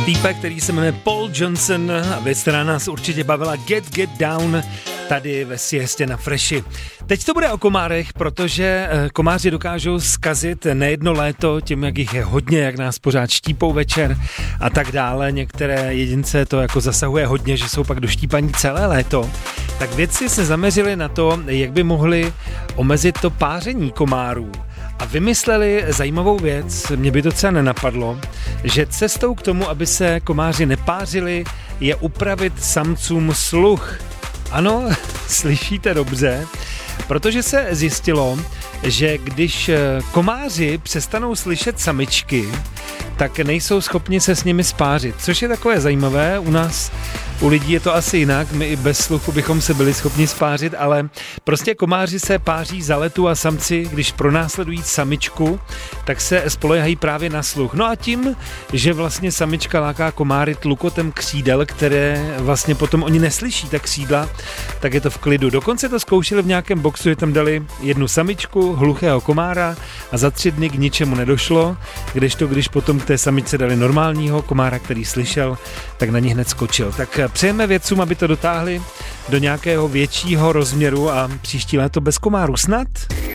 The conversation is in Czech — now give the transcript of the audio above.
Týpek, který se jmenuje Paul Johnson a věc, která nás určitě bavila, Get Down, tady ve siestě na Freši. Teď to bude o komárech, protože komáři dokážou zkazit nejedno léto tím, jak jich je hodně, jak nás pořád štípou večer a tak dále. Některé jedince to jako zasahuje hodně, že jsou pak doštípaní celé léto. Tak vědci se zaměřili na to, jak by mohli omezit to páření komárů. A vymysleli zajímavou věc, mě by to třeba nenapadlo, že cestou k tomu, aby se komáři nepářili, je upravit samcům sluch. Ano, slyšíte dobře, protože se zjistilo, že když komáři přestanou slyšet samičky, tak nejsou schopni se s nimi spářit, což je takové zajímavé. U nás, u lidí je to asi jinak, my i bez sluchu bychom se byli schopni spářit, ale prostě komáři se páří za letu a samci, když pronásledují samičku, tak se spoléhají právě na sluch. No a tím, že vlastně samička láká komáry tlukotem křídel, které vlastně potom oni neslyší ta křídla, tak je to v klidu. Dokonce to zkoušeli v nějakém boxu, že tam dali jednu samičku, hluchého komára a za 3 dny k ničemu nedošlo, kdežto když potom k té samičce dali normálního komára, který slyšel, tak na ní hned skočil. Tak přejeme vědcům, aby to dotáhli do nějakého většího rozměru a příští léto bez komárů snad.